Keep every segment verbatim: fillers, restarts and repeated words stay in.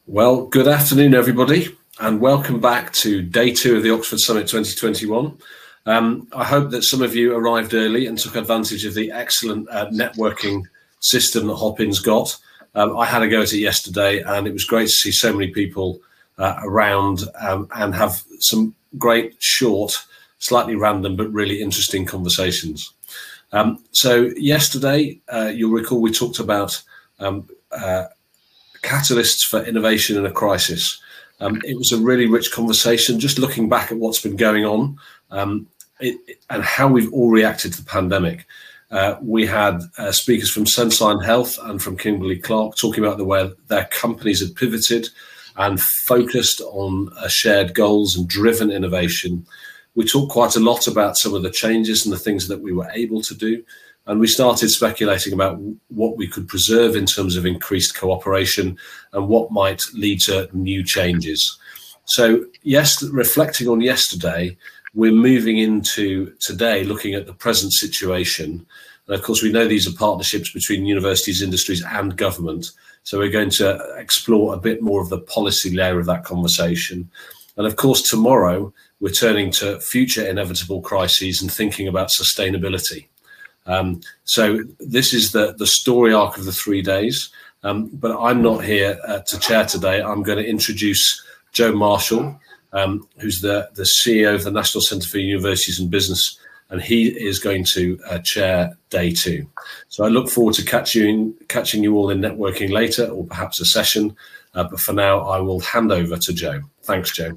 Well, good afternoon, everybody, and welcome back to day two of the Oxford Summit twenty twenty-one. Um, I hope that some of you arrived early and took advantage of the excellent uh, networking system that Hopin's got. Um, I had a go at it yesterday, and it was great to see so many people uh, around um, and have some great, short, slightly random, but really interesting conversations. Um, so yesterday, uh, you'll recall we talked about um, uh, catalysts for innovation in a crisis. Um, it was a really rich conversation, just looking back at what's been going on um, it, and how we've all reacted to the pandemic. Uh, we had uh, speakers from Sensign Health and from Kimberly Clark talking about the way their companies had pivoted and focused on uh, shared goals and driven innovation. We talked quite a lot about some of the changes and the things that we were able to do. And we started speculating about what we could preserve in terms of increased cooperation and what might lead to new changes. So, yes, reflecting on yesterday, we're moving into today, looking at the present situation. And of course, we know these are partnerships between universities, industries and government. So we're going to explore a bit more of the policy layer of that conversation. And of course, tomorrow, we're turning to future inevitable crises and thinking about sustainability. Um, so this is the, the story arc of the three days, um, but I'm not here uh, to chair today. I'm going to introduce Joe Marshall, um, who's the, the C E O of the National Centre for Universities and Business, and he is going to uh, chair day two. So I look forward to catching, catching you all in networking later, or perhaps a session, uh, but for now I will hand over to Joe. Thanks, Joe.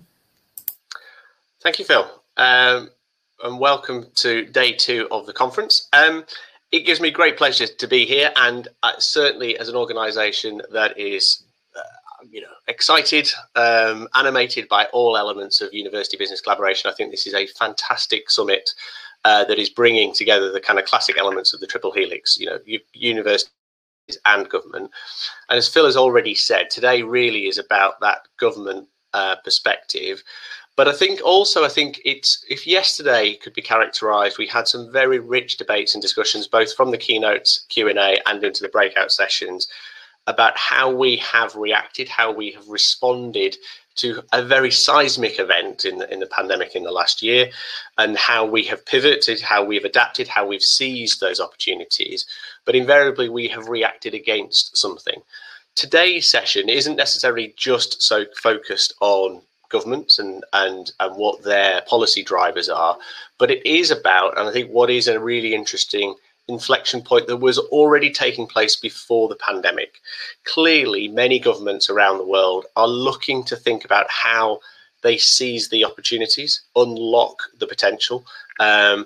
Thank you, Phil. Um... and welcome to day two of the conference. Um, it gives me great pleasure to be here, and uh, certainly as an organisation that is, uh, you know, excited, um, animated by all elements of university business collaboration. I think this is a fantastic summit uh, that is bringing together the kind of classic elements of the triple helix, you know, universities and government. And as Phil has already said, today really is about that government uh, perspective. But I think also, I think it's, if yesterday could be characterised, we had some very rich debates and discussions, both from the keynotes, Q and A, and into the breakout sessions, about how we have reacted, how we have responded to a very seismic event in the, in the pandemic in the last year, and how we have pivoted, how we've adapted, how we've seized those opportunities. But invariably, we have reacted against something. Today's session isn't necessarily just so focused on governments and, and, and what their policy drivers are, but it is about, and I think what is a really interesting inflection point that was already taking place before the pandemic. Clearly, many governments around the world are looking to think about how they seize the opportunities, unlock the potential, um,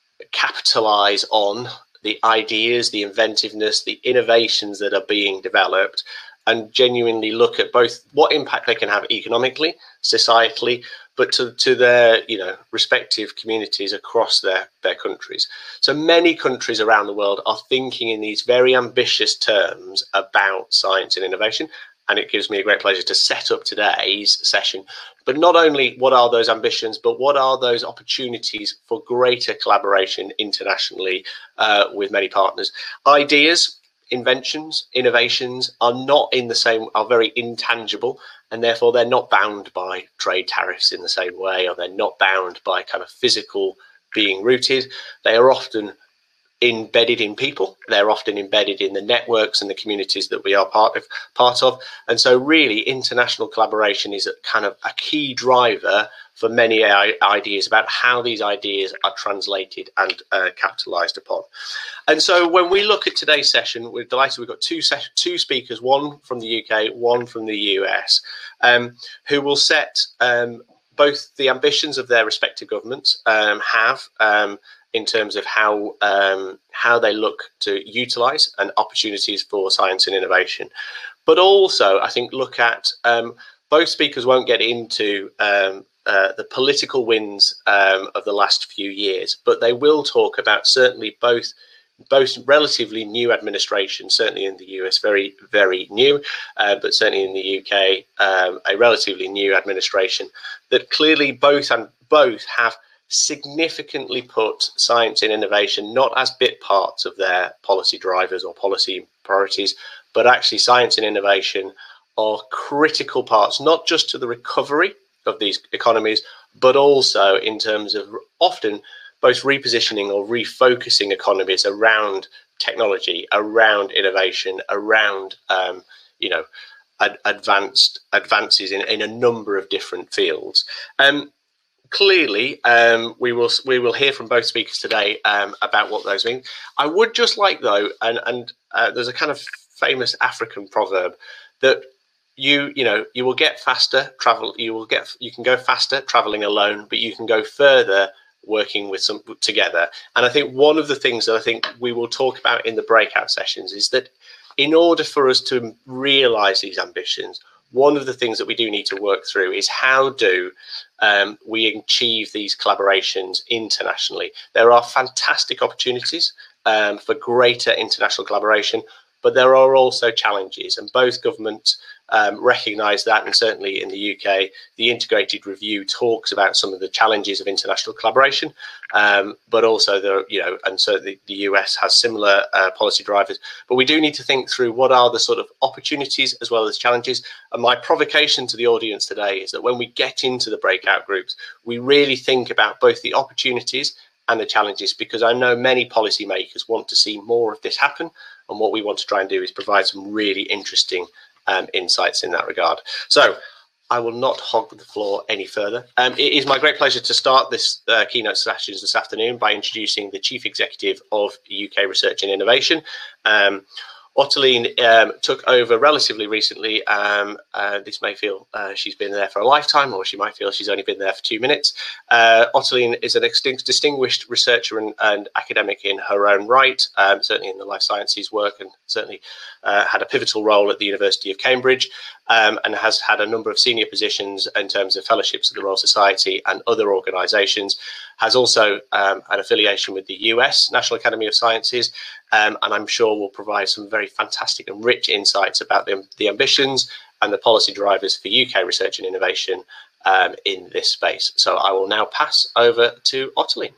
capitalize on the ideas, the inventiveness, the innovations that are being developed, and genuinely look at both what impact they can have economically, societally, but to, to their, you know, respective communities across their, their countries. So many countries around the world are thinking in these very ambitious terms about science and innovation. And it gives me a great pleasure to set up today's session. But not only what are those ambitions, but what are those opportunities for greater collaboration internationally uh, with many partners. Ideas, inventions, innovations are not in the same, are very intangible, and therefore they're not bound by trade tariffs in the same way, or they're not bound by kind of physical being rooted. They are often embedded in people. They're often embedded in the networks and the communities that we are part of. Part of. And so really international collaboration is a kind of a key driver for many ideas about how these ideas are translated and uh, capitalized upon. And so when we look at today's session, we're delighted we've got two, two speakers, one from the U K, one from the U S, um, who will set um, both the ambitions of their respective governments um, have um, in terms of how um, how they look to utilize and opportunities for science and innovation. But also, I think, look at, um, both speakers won't get into um, uh, the political wins um, of the last few years, but they will talk about certainly both both relatively new administrations, certainly in the U S, very, very new, uh, but certainly in the U K, um, a relatively new administration that clearly both and both have significantly put science and innovation not as bit parts of their policy drivers or policy priorities, but actually science and innovation are critical parts, not just to the recovery of these economies, but also in terms of often both repositioning or refocusing economies around technology, around innovation, around um, you know ad advanced advances in, in a number of different fields. Um, clearly, um, we will we will hear from both speakers today um, about what those mean. I would just like though, and and uh, there's a kind of famous African proverb that you you know you will get faster travel you will get you can go faster traveling alone, but you can go further working with some together. And I think one of the things that I think we will talk about in the breakout sessions is that in order for us to realize these ambitions, one of the things that we do need to work through is how do um, we achieve these collaborations internationally. There are fantastic opportunities um, for greater international collaboration, but there are also challenges, and both governments um, recognise that, and certainly in the U K, the integrated review talks about some of the challenges of international collaboration, um, but also the, you know, and so the, the U S has similar uh, policy drivers. But we do need to think through what are the sort of opportunities as well as challenges. And my provocation to the audience today is that when we get into the breakout groups, we really think about both the opportunities and the challenges, because I know many policymakers want to see more of this happen. And what we want to try and do is provide some really interesting um, insights in that regard. So I will not hog the floor any further. Um, it is my great pleasure to start this uh, keynote sessions this afternoon by introducing the Chief Executive of U K Research and Innovation. Um, Ottoline um, took over relatively recently. Um, uh, this may feel uh, she's been there for a lifetime, or she might feel she's only been there for two minutes. Uh, Ottoline is an extinct, distinguished researcher and, and academic in her own right, um, certainly in the life sciences work, and certainly uh, had a pivotal role at the University of Cambridge, um, and has had a number of senior positions in terms of fellowships at the Royal Society and other organisations. Has also um, an affiliation with the U S National Academy of Sciences, um, and I'm sure will provide some very fantastic and rich insights about the, the ambitions and the policy drivers for U K research and innovation um, in this space. So I will now pass over to Ottoline.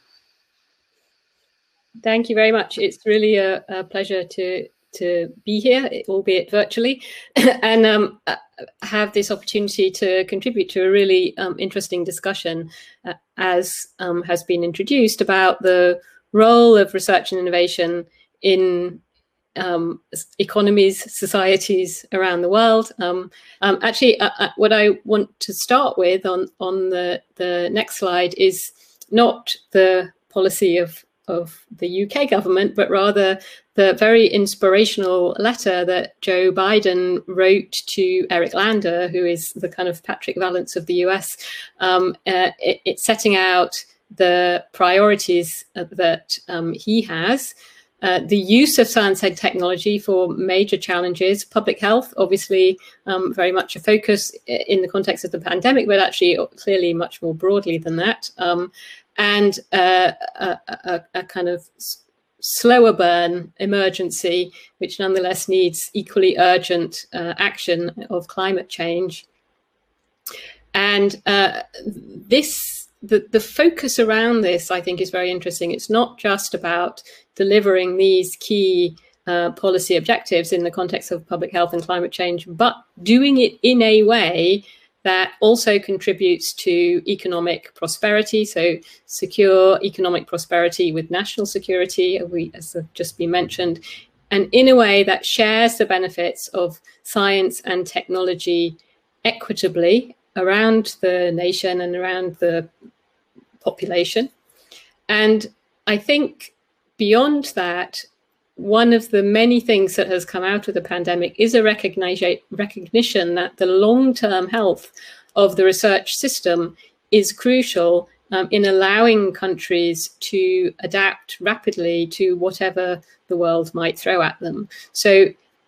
Thank you very much. It's really a, a pleasure to to be here, albeit virtually, and um, have this opportunity to contribute to a really um, interesting discussion, uh, as um, has been introduced, about the role of research and innovation in um, economies, societies around the world. Um, um, actually, uh, uh, what I want to start with on, on the, the next slide is not the policy of of the U K government, but rather the very inspirational letter that Joe Biden wrote to Eric Lander, who is the kind of Patrick Vallance of the U S. Um, uh, it, it's setting out the priorities that um, he has. Uh, the use of science and technology for major challenges, public health, obviously um, very much a focus in the context of the pandemic, but actually clearly much more broadly than that. Um, and uh, a, a, a kind of slower burn emergency, which nonetheless needs equally urgent uh, action of climate change. And uh, this, the, the focus around this, I think, is very interesting. It's not just about delivering these key uh, policy objectives in the context of public health and climate change, but doing it in a way that also contributes to economic prosperity, so secure economic prosperity with national security, as have just been mentioned, and in a way that shares the benefits of science and technology equitably around the nation and around the population. And I think beyond that, one of the many things that has come out of the pandemic is a recognition that the long-term health of the research system is crucial um, in allowing countries to adapt rapidly to whatever the world might throw at them. So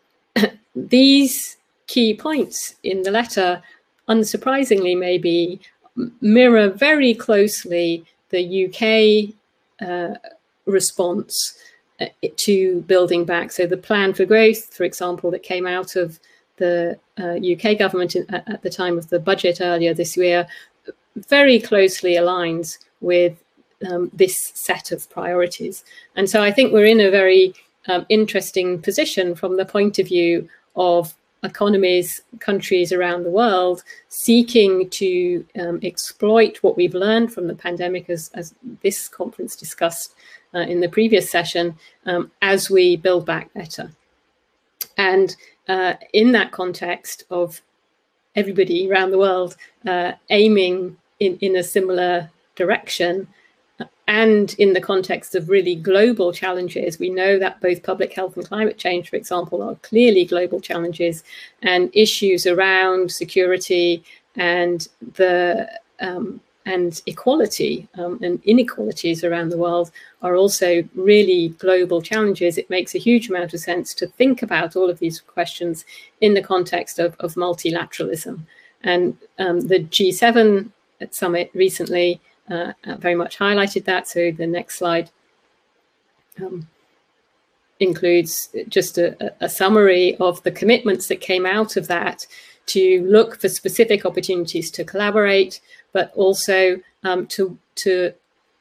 these key points in the letter, unsurprisingly maybe, mirror very closely the U K uh, response to building back. So the plan for growth, for example, that came out of the uh, U K government in, at, at the time of the budget earlier this year, very closely aligns with um, this set of priorities. And so I think we're in a very um, interesting position from the point of view of economies, countries around the world seeking to um, exploit what we've learned from the pandemic, as, as this conference discussed uh, in the previous session, um, as we build back better. And uh, in that context of everybody around the world uh, aiming in, in a similar direction, and in the context of really global challenges, we know that both public health and climate change, for example, are clearly global challenges, and issues around security and the um, and equality um, and inequalities around the world are also really global challenges. It makes a huge amount of sense to think about all of these questions in the context of, of multilateralism. And um, the G seven summit recently Uh, very much highlighted that. So the next slide um, includes just a, a summary of the commitments that came out of that to look for specific opportunities to collaborate, but also um, to, to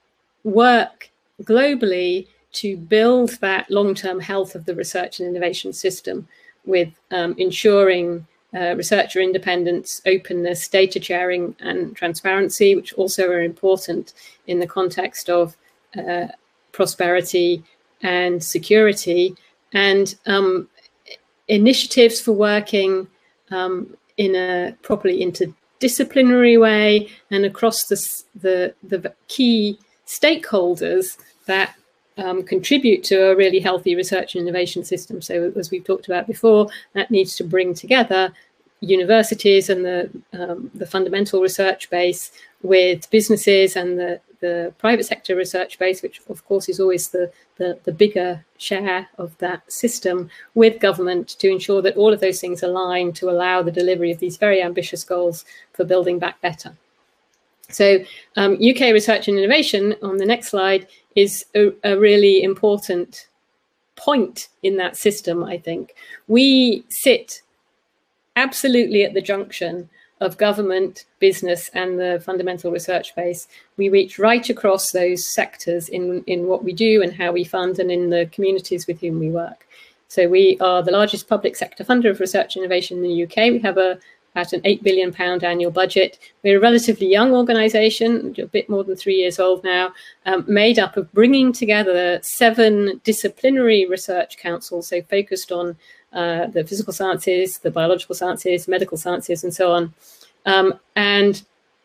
work globally to build that long-term health of the research and innovation system with um, ensuring Uh, researcher independence, openness, data sharing, and transparency, which also are important in the context of uh, prosperity and security, and um, initiatives for working um, in a properly interdisciplinary way and across the, the, the key stakeholders that Um, contribute to a really healthy research and innovation system. So as we've talked about before, that needs to bring together universities and the, um, the fundamental research base with businesses and the, the private sector research base, which of course is always the, the, the bigger share of that system, with government, to ensure that all of those things align to allow the delivery of these very ambitious goals for building back better. So um, U K research and innovation, on the next slide, is a, a really important point in that system, I think. We sit absolutely at the junction of government, business, and the fundamental research base. We reach right across those sectors in, in what we do and how we fund, and in the communities with whom we work. So we are the largest public sector funder of research and innovation in the U K. We have a about an eight billion pound annual budget. We're a relatively young organisation, a bit more than three years old now, um, made up of bringing together seven disciplinary research councils, so focused on uh, the physical sciences, the biological sciences, medical sciences, and so on, um, and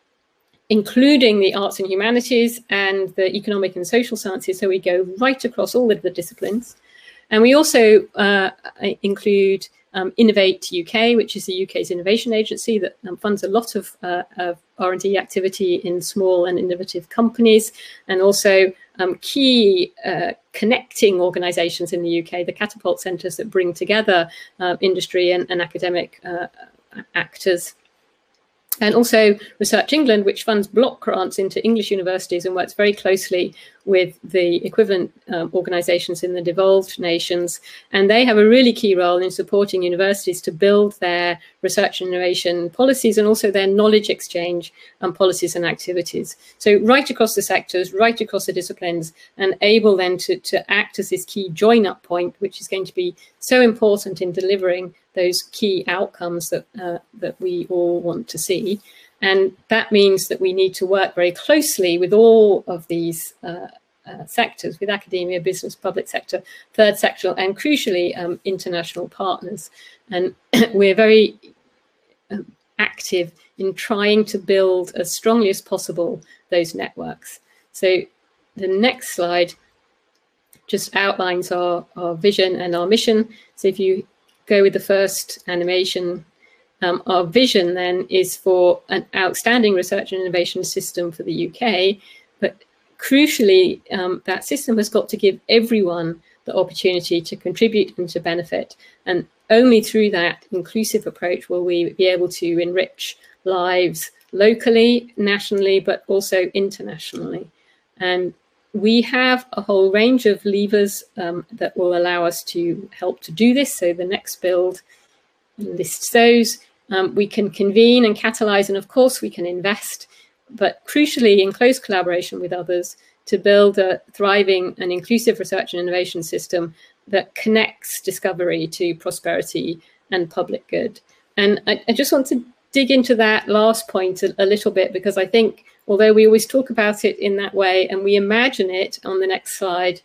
including the arts and humanities and the economic and social sciences. So we go right across all of the disciplines. And we also uh, include Um, Innovate U K, which is the U K's innovation agency that um, funds a lot of, uh, of R and D activity in small and innovative companies, and also um, key uh, connecting organisations in the U K, the catapult centres that bring together uh, industry and, and academic uh, actors. And also Research England, which funds block grants into English universities and works very closely with the equivalent um, organisations in the devolved nations. And they have a really key role in supporting universities to build their research and innovation policies, and also their knowledge exchange and policies and activities. So right across the sectors, right across the disciplines, and able then to, to act as this key join-up point, which is going to be so important in delivering those key outcomes that uh, that we all want to see. And that means that we need to work very closely with all of these uh, uh, sectors, with academia, business, public sector, third sector, and crucially, um, international partners. And we're very um, active in trying to build as strongly as possible those networks. So the next slide just outlines our, our vision and our mission. So if you go with the first animation, um, our vision then is for an outstanding research and innovation system for the U K, but crucially, um, that system has got to give everyone the opportunity to contribute and to benefit. And only through that inclusive approach will we be able to enrich lives locally, nationally, but also internationally. And we have a whole range of levers um, that will allow us to help to do this. So the next build lists those. Um, we can convene and catalyse, and of course we can invest, but crucially in close collaboration with others, to build a thriving and inclusive research and innovation system that connects discovery to prosperity and public good. And I, I just want to dig into that last point a, a little bit, because I think although we always talk about it in that way and we imagine it on the next slide,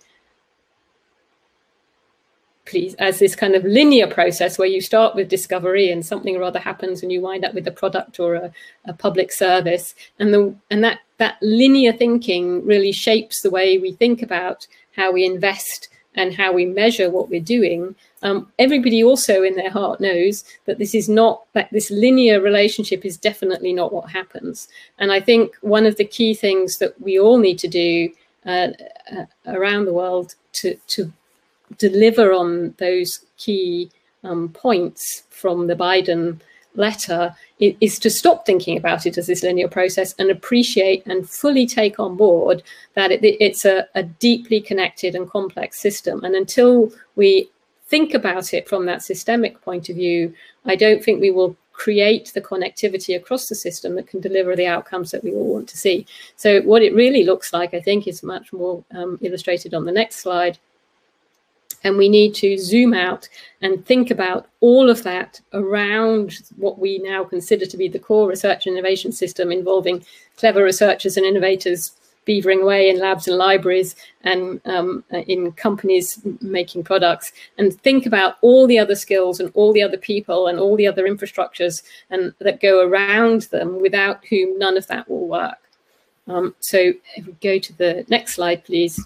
please, as this kind of linear process where you start with discovery and something or other happens and you wind up with a product or a, a public service. And the and that, that linear thinking really shapes the way we think about how we invest and how we measure what we're doing. Um, everybody also in their heart knows that this is not, that this linear relationship is definitely not what happens. And I think one of the key things that we all need to do uh, uh, around the world to, to deliver on those key um, points from the Biden letter is, is to stop thinking about it as this linear process and appreciate and fully take on board that it, it's a, a deeply connected and complex system. And until we think about it from that systemic point of view, I don't think we will create the connectivity across the system that can deliver the outcomes that we all want to see. So what it really looks like, I think, is much more um, illustrated on the next slide. And we need to zoom out and think about all of that around what we now consider to be the core research and innovation system, involving clever researchers and innovators beavering away in labs and libraries and um, in companies making products, and think about all the other skills and all the other people and all the other infrastructures and that go around them, without whom none of that will work. Um, so if we go to the next slide, please.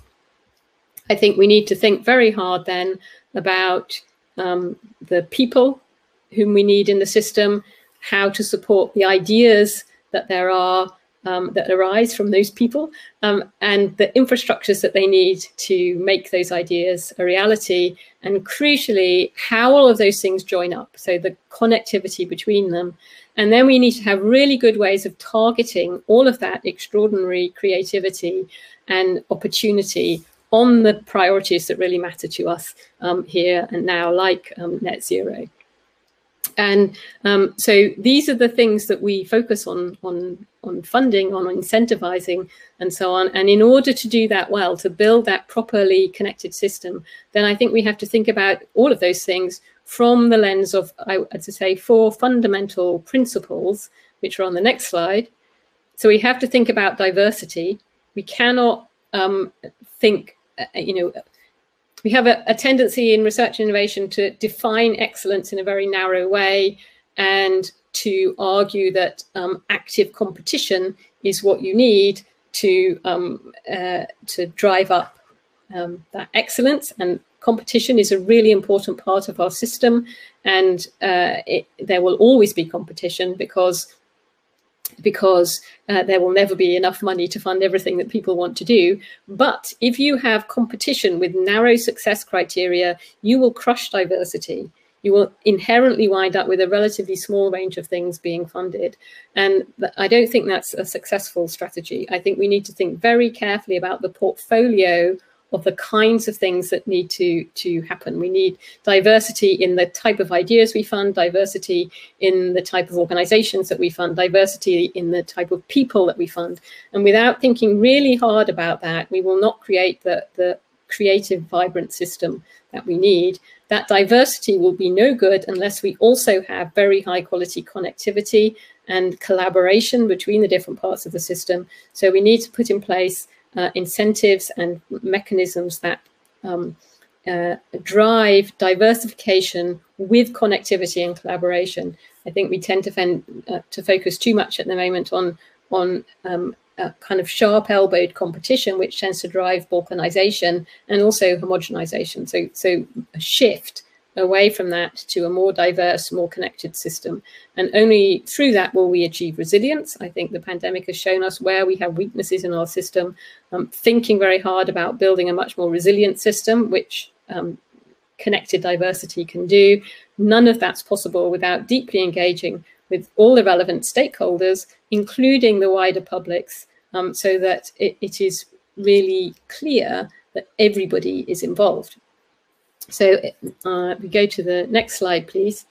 I think we need to think very hard then about um, the people whom we need in the system, how to support the ideas that there are um, that arise from those people, um, and the infrastructures that they need to make those ideas a reality, and crucially, how all of those things join up, so the connectivity between them. And then we need to have really good ways of targeting all of that extraordinary creativity and opportunity on the priorities that really matter to us um, here and now, like um, net zero. And um, so these are the things that we focus on, on, on funding, on incentivizing, and so on. And in order to do that well, to build that properly connected system, then I think we have to think about all of those things from the lens of, I would say, four fundamental principles, which are on the next slide. So we have to think about diversity. We cannot um, think, uh, you know, we have a, a tendency in research and innovation to define excellence in a very narrow way, and to argue that um, active competition is what you need to um, uh, to drive up um, that excellence. And competition is a really important part of our system, and uh, it, there will always be competition because because uh, there will never be enough money to fund everything that people want to do. But if you have competition with narrow success criteria, you will crush diversity. You will inherently wind up with a relatively small range of things being funded. And I don't think that's a successful strategy. I think we need to think very carefully about the portfolio of the kinds of things that need to, to happen. We need diversity in the type of ideas we fund, diversity in the type of organizations that we fund, diversity in the type of people that we fund. And without thinking really hard about that, we will not create the, the creative, vibrant system that we need. That diversity will be no good unless we also have very high quality connectivity and collaboration between the different parts of the system. So we need to put in place Uh, incentives and mechanisms that um, uh, drive diversification with connectivity and collaboration. I think we tend to, fend, uh, to focus too much at the moment on, on um, a kind of sharp-elbowed competition, which tends to drive balkanization and also homogenization. So, so a shift away from that to a more diverse, more connected system. And only through that will we achieve resilience. I think the pandemic has shown us where we have weaknesses in our system, um, thinking very hard about building a much more resilient system, which um, connected diversity can do. None of that's possible without deeply engaging with all the relevant stakeholders, including the wider publics, um, so that it, it is really clear that everybody is involved. So uh, we go to the next slide, please.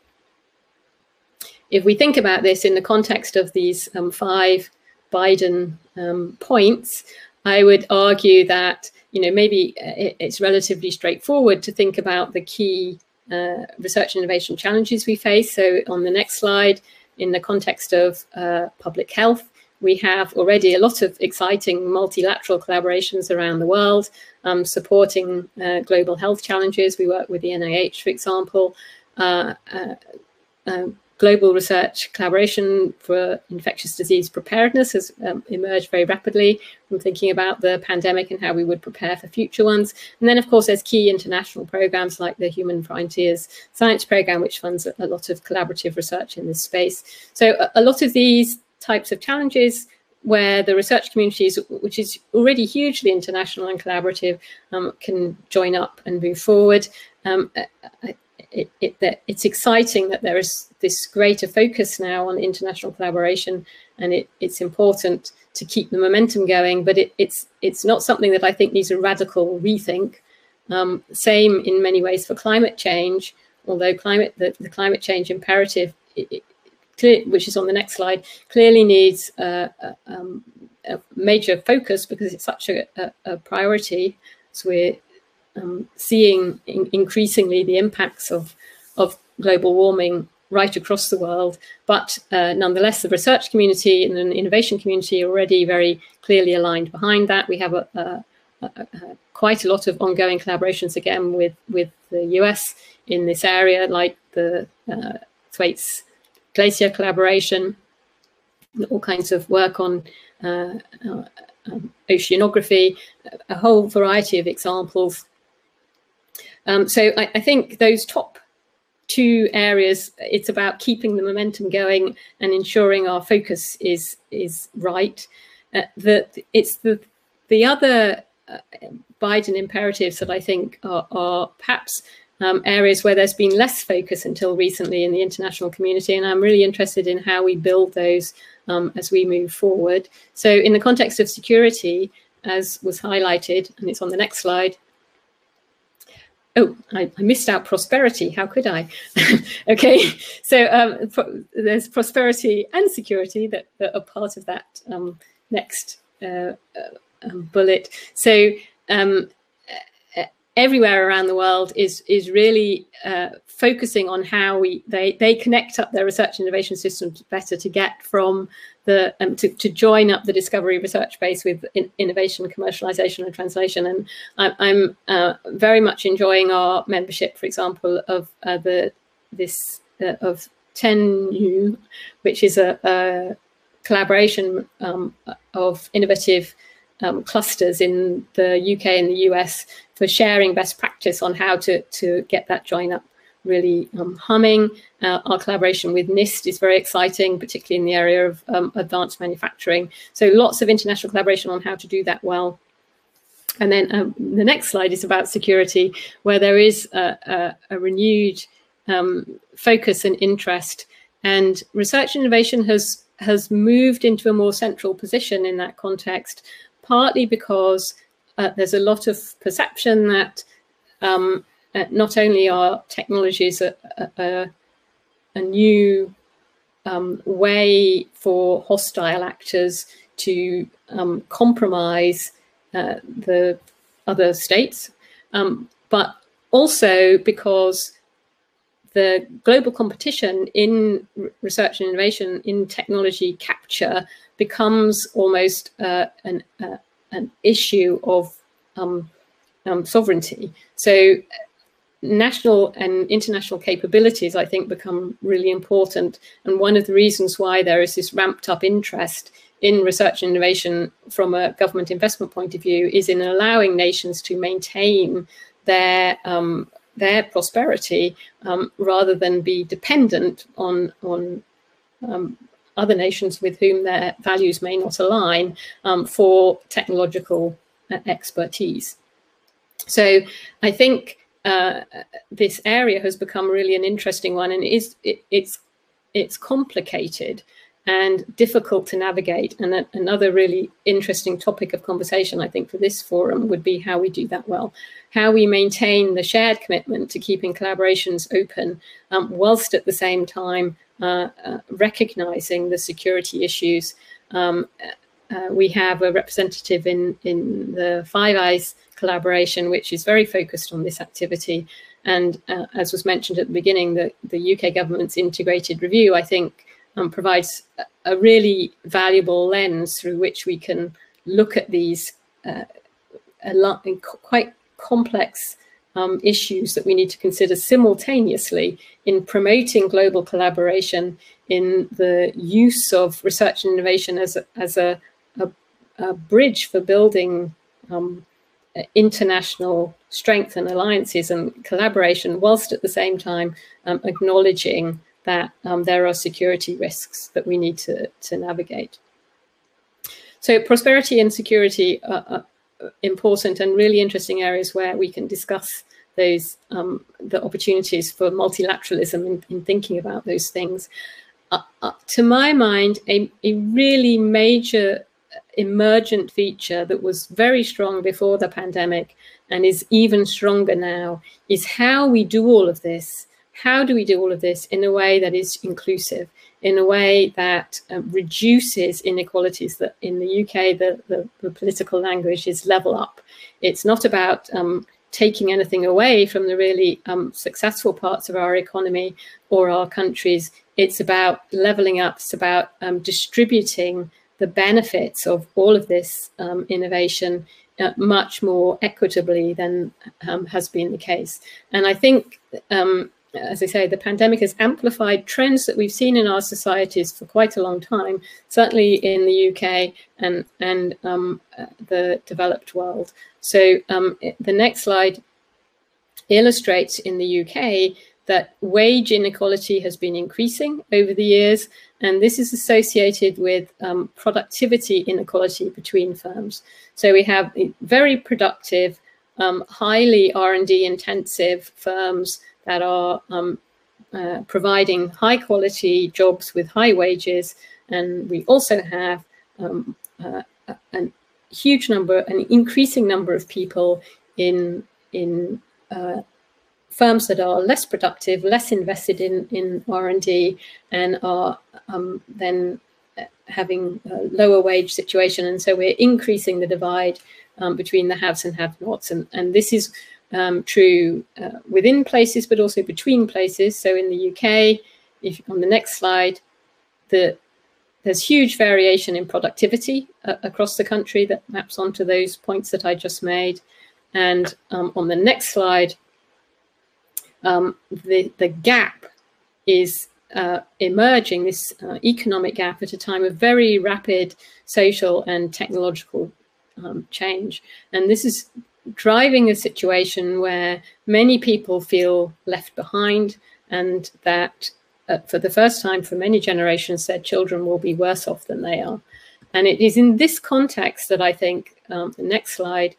If we think about this in the context of these um, five Biden um, points, I would argue that, you know, maybe it, it's relatively straightforward to think about the key uh, research and innovation challenges we face. So on the next slide, in the context of uh, public health, we have already a lot of exciting multilateral collaborations around the world, um, supporting uh, global health challenges. We work with the N I H, for example, uh, uh, uh, global research collaboration for infectious disease preparedness has um, emerged very rapidly from thinking about the pandemic and how we would prepare for future ones. And then, of course, there's key international programs like the Human Frontiers Science Program, which funds a lot of collaborative research in this space. So a, a lot of these types of challenges where the research community, is, which is already hugely international and collaborative, um, can join up and move forward. Um, I, It, it, that it's exciting that there is this greater focus now on international collaboration, and it, it's important to keep the momentum going, but it, it's it's not something that I think needs a radical rethink. Um, same in many ways for climate change, although climate the, the climate change imperative, it, it, clear, which is on the next slide, clearly needs uh, a, um, a major focus because it's such a, a, a priority. So we're Um, seeing in, increasingly the impacts of, of global warming right across the world. But uh, nonetheless, the research community and the innovation community are already very clearly aligned behind that. We have a, a, a, a, quite a lot of ongoing collaborations, again, with, with the U S in this area, like the uh, Thwaites Glacier collaboration, all kinds of work on uh, uh, um, oceanography, a whole variety of examples. Um, so I, I think those top two areas, it's about keeping the momentum going and ensuring our focus is is right. Uh, that it's the the other uh, Biden imperatives that I think are, are perhaps um, areas where there's been less focus until recently in the international community, and I'm really interested in how we build those um, as we move forward. So in the context of security, as was highlighted, and it's on the next slide. Oh, I, I missed out prosperity. How could I? Okay, so um, pro there's prosperity and security that, that are part of that um, next uh, uh, um, bullet. So um, everywhere around the world is is really uh, focusing on how we they they connect up their research and innovation systems better to get from the um, to, to join up the discovery research base with in, innovation, commercialization, and translation. And I, I'm uh, very much enjoying our membership, for example, of uh, the this uh, of ten U, which is a, a collaboration um, of innovative um, clusters in the U K and the U S for sharing best practice on how to to get that join up really um, humming. Uh, our collaboration with NIST is very exciting, particularly in the area of um, advanced manufacturing. So lots of international collaboration on how to do that well. And then um, the next slide is about security, where there is a, a, a renewed um, focus and interest. And research and innovation has, has moved into a more central position in that context, partly because uh, there's a lot of perception that um, Uh, not only are technologies a, a, a new um, way for hostile actors to um, compromise uh, the other states, um, but also because the global competition in research and innovation in technology capture becomes almost uh, an, uh, an issue of um, um, sovereignty. So national and international capabilities, I think, become really important. And one of the reasons why there is this ramped up interest in research and innovation from a government investment point of view is in allowing nations to maintain their um, their prosperity um, rather than be dependent on, on um, other nations with whom their values may not align um, for technological expertise. So I think Uh, this area has become really an interesting one, and it is it, it's it's complicated and difficult to navigate. And a, another really interesting topic of conversation, I think, for this forum would be how we do that well, how we maintain the shared commitment to keeping collaborations open, um, whilst at the same time uh, uh, recognizing the security issues. Um, Uh, we have a representative in, in the Five Eyes collaboration, which is very focused on this activity. And uh, as was mentioned at the beginning, the, the U K government's integrated review, I think, um, provides a really valuable lens through which we can look at these uh, a lot, quite complex um, issues that we need to consider simultaneously in promoting global collaboration, in the use of research and innovation as a, as a, a, a bridge for building um, international strength and alliances and collaboration, whilst at the same time um, acknowledging that um, there are security risks that we need to, to navigate. So prosperity and security are, are important and really interesting areas where we can discuss those um, the opportunities for multilateralism in, in thinking about those things. Uh, uh, to my mind, a, a really major emergent feature that was very strong before the pandemic and is even stronger now is how we do all of this. How do we do all of this in a way that is inclusive, in a way that uh, reduces inequalities? That in the U K, the, the, the political language is level up. It's not about um, taking anything away from the really um, successful parts of our economy or our countries. It's about leveling up. It's about um, distributing the benefits of all of this um, innovation uh, much more equitably than um, has been the case. And I think, um, as I say, the pandemic has amplified trends that we've seen in our societies for quite a long time, certainly in the U K and, and um, uh, the developed world. So um, the next slide illustrates in the U K that wage inequality has been increasing over the years, and this is associated with um, productivity inequality between firms. So we have very productive, um, highly R and D intensive firms that are um, uh, providing high quality jobs with high wages, and we also have um, uh, a huge number, an increasing number of people in in uh, firms that are less productive, less invested in, in R and D, and are um, then having a lower wage situation. And so we're increasing the divide um, between the haves and have-nots. And, and this is um, true uh, within places, but also between places. So in the U K, if on the next slide, the, there's huge variation in productivity uh, across the country that maps onto those points that I just made. And um, on the next slide, Um, the, the gap is uh, emerging, this uh, economic gap, at a time of very rapid social and technological um, change. And this is driving a situation where many people feel left behind, and that uh, for the first time for many generations, their children will be worse off than they are. And it is in this context that I think, um, the next slide,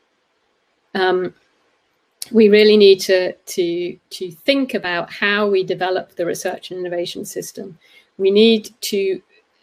um, we really need to, to, to think about how we develop the research and innovation system. We need to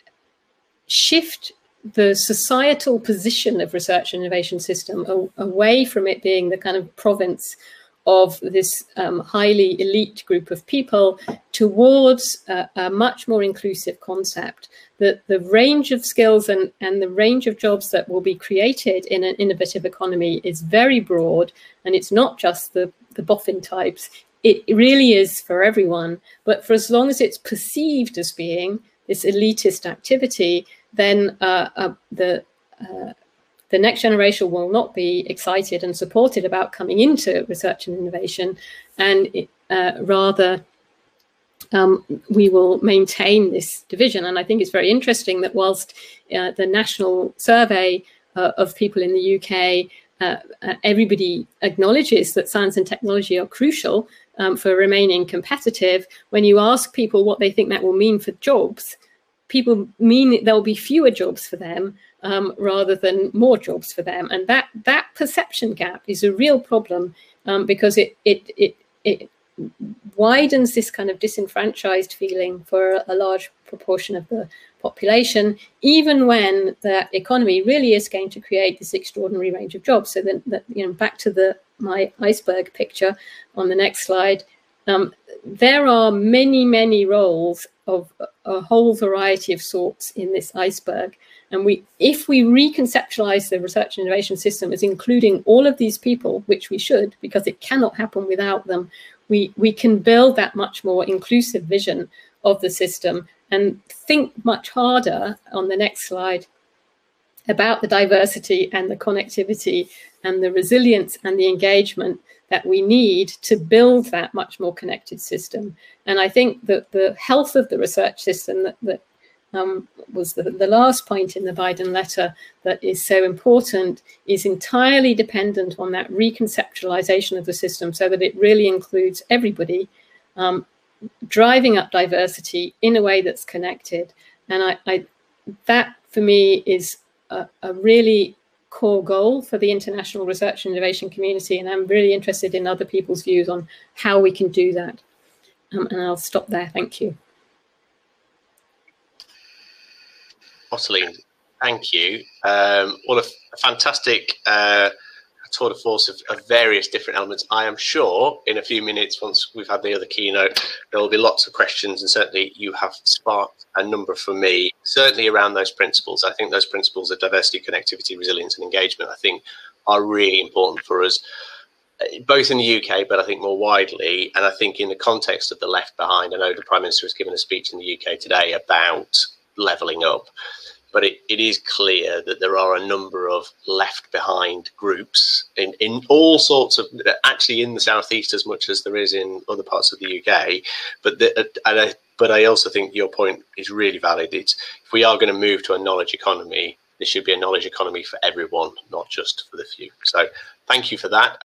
shift the societal position of research and innovation system away from it being the kind of province of this um, highly elite group of people towards a, a much more inclusive concept. That the range of skills and, and the range of jobs that will be created in an innovative economy is very broad, and it's not just the, the boffin types. It really is for everyone, but for as long as it's perceived as being this elitist activity, then uh, uh, the uh, the next generation will not be excited and supported about coming into research and innovation, and uh, rather um, we will maintain this division. And I think it's very interesting that whilst uh, the national survey uh, of people in the U K, uh, uh, everybody acknowledges that science and technology are crucial um, for remaining competitive, when you ask people what they think that will mean for jobs, people mean there will be fewer jobs for them um, rather than more jobs for them. And that that perception gap is a real problem um, because it, it, it, it widens this kind of disenfranchised feeling for a large proportion of the population, even when the economy really is going to create this extraordinary range of jobs. So then, that, you know, back to the my iceberg picture on the next slide, um, there are many, many roles of a whole variety of sorts in this iceberg. And we, if we reconceptualize the research and innovation system as including all of these people, which we should, because it cannot happen without them, we, we can build that much more inclusive vision of the system and think much harder on the next slide about the diversity and the connectivity and the resilience and the engagement that we need to build that much more connected system. And I think that the health of the research system that, that um, was the, the last point in the Biden letter that is so important is entirely dependent on that reconceptualization of the system so that it really includes everybody, um, driving up diversity in a way that's connected. And I, I that for me is a, a really core goal for the international research and innovation community, and I'm really interested in other people's views on how we can do that. Um, and I'll stop there. Thank you. Ottilie, thank you. Um, well, a, a fantastic uh, tour de force of, of various different elements. I am sure in a few minutes, once we've had the other keynote, there will be lots of questions, and certainly you have sparked a number for me, certainly around those principles. I think those principles of diversity, connectivity, resilience and engagement, I think are really important for us, both in the U K, but I think more widely. And I think in the context of the left behind, I know the Prime Minister has given a speech in the U K today about levelling up. But it, it is clear that there are a number of left behind groups in, in all sorts of, actually in the southeast as much as there is in other parts of the U K. But the, and I, but I also think your point is really valid. It's, if we are going to move to a knowledge economy, there should be a knowledge economy for everyone, not just for the few. So thank you for that.